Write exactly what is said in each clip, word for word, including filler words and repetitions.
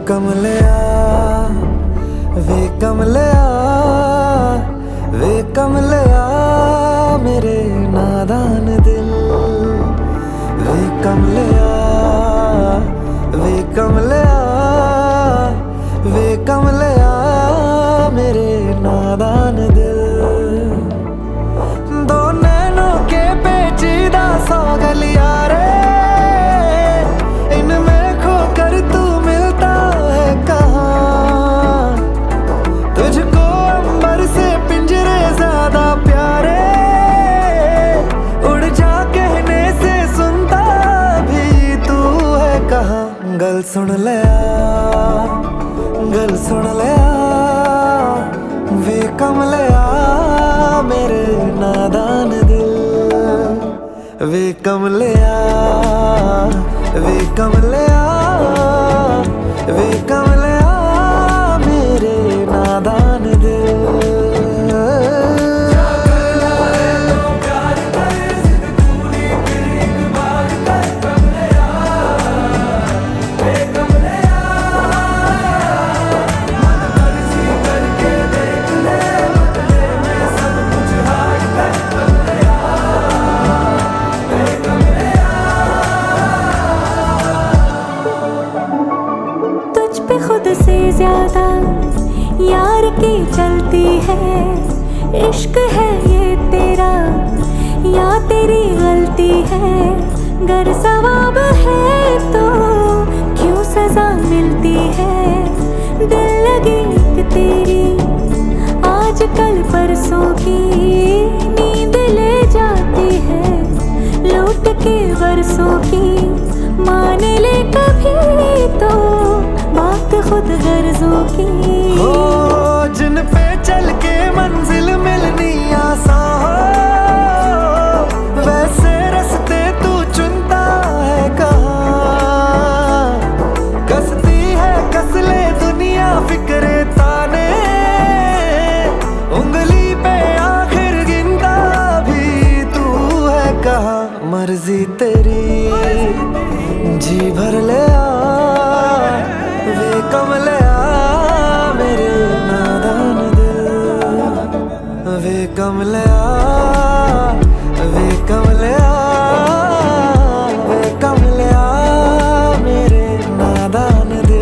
कमलिया वे कमलिया वे कमलिया मेरे नादान दिल। वे कमलिया वे कमलिया वे कमलिया मेरे नादान दिल। दो नैनों के पेचीदा सौ गलिया रे, इनमें खोकर तू मिलता है कहाँ। तुझको अंबर से पिंजरे ज्यादा प्यारे, उड़ जा कहने से सुनता भी तू है कहाँ। गल सुन लिया गल सुन लिया वे कमलिया मेरे नादान दिल। वे कमलिया वे कमलिया वे कमलिया मेरे नादान दिल। खुद से ज्यादा यार की चलती है, इश्क है ये तेरा या तेरी गलती है। गर सवाब है तो क्यों सजा मिलती है। दिल लगी एक तेरी आज कल परसों की, नींद ले जाती है लौट के बरसों की। मान ले कभी तो बात खुद गर्जों की। हो जिन पे चल के मंजिल मिलनी आसान हो, वैसे रास्ते तू चुनता है कहाँ। कसती है कसले दुनिया फिक्रे ताने, उंगली पे आखिर गिनता भी तू है कहाँ। मर्जी तेरी जी भर ले वे कमलिया मेरे नादान दिल। वे कमलिया वे कमलिया वे कमलिया मेरे नादान दिल।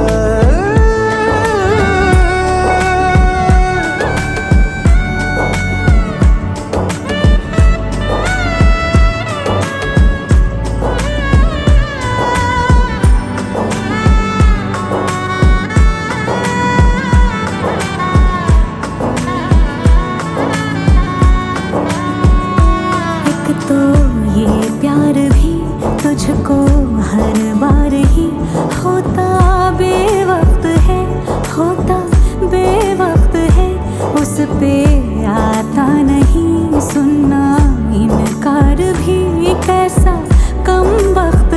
तो ये प्यार भी तुझको हर बार ही होता बेवक्त है, होता बेवक्त है। उस पे आता नहीं सुनना इनकार भी, कैसा कम वक्त